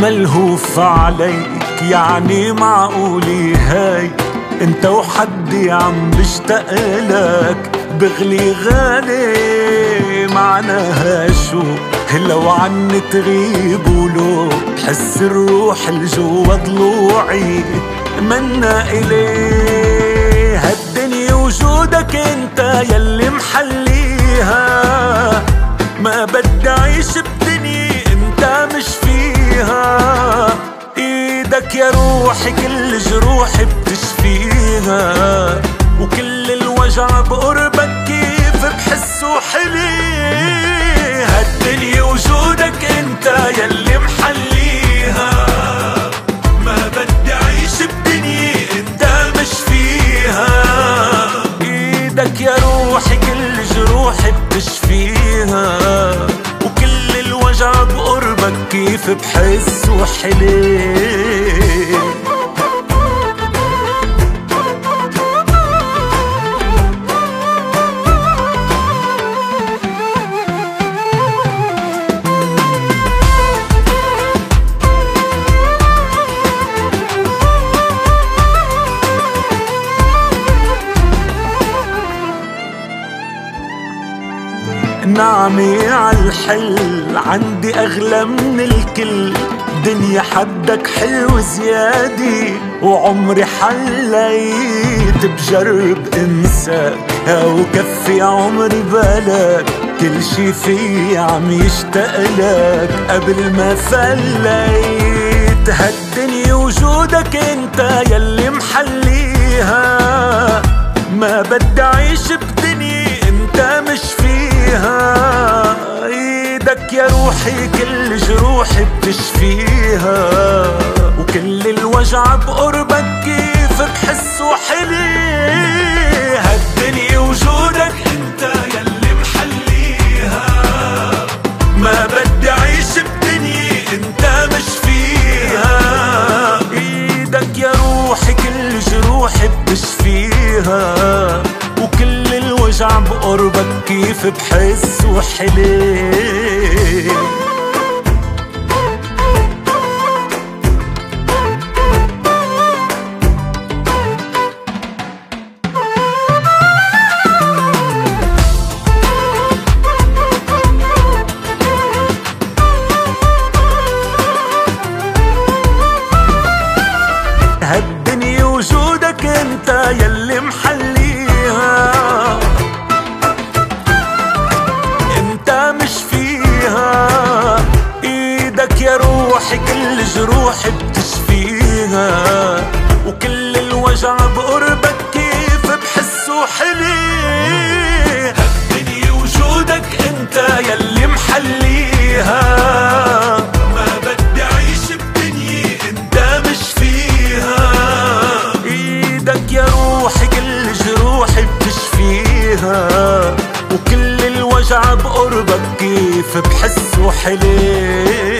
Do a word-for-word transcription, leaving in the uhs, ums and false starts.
ملهوف عليك، يعني معقولي هاي انت وحدي عم بشتاقلك، بغلي غالي معناها شو لو عني تغيب، ولو بحس الروح الجوا ضلوعي منا إليه. هالدنيا وجودك انت يلي محليها، ما بدي اعيش بدنيا انت مش فيها. ايدك يا روحي كل جروحي بتشفيها، وكل الوجع بقربك كيف بحسه حلي. هالدنيا وجودك انت يلي محليها، ما بدي اعيش بدنيا انت مش فيها. ايدك يا روحي كل جروحي بتشفيها، وكل الوجع بقربك كيف بحسه حلي. نعمي عالحل عندي أغلى من الكل، دنيا حدك حلو زيادي وعمري حليت بجرب انساك، وكفي عمري بلاك كل شي في عم يشتاقلك قبل ما فليت. هالدنيا وجودك انت يلي محليها، ما بدي اعيش بدنيا انت مش فيها. ايدك يا روحي كل جروحي بتشفيها، وكل الوجع بقربك كيف بحسه حلي. هالدنيا وجودك انت يلي محليها، ما بدي اعيش بدنيا انت مش فيها. ايدك يا روحي كل جروحي بتشفيها، وكل الوجع بقربك كيف بحسه حلي. هالدنيا وجودك انت يلي محليها، انت مش فيها. ايدك يا روحي كل جروحي بتشفيها، وكل الوجع بقربك كيف بحسه حلي. هالدنيا وجودك انت يلي محليها، ما بدي اعيش بدنيا انت مش فيها. ايدك يا روحي كل جروحي بتشفيها، وكل الوجع بقربك كيف بحسه حلي.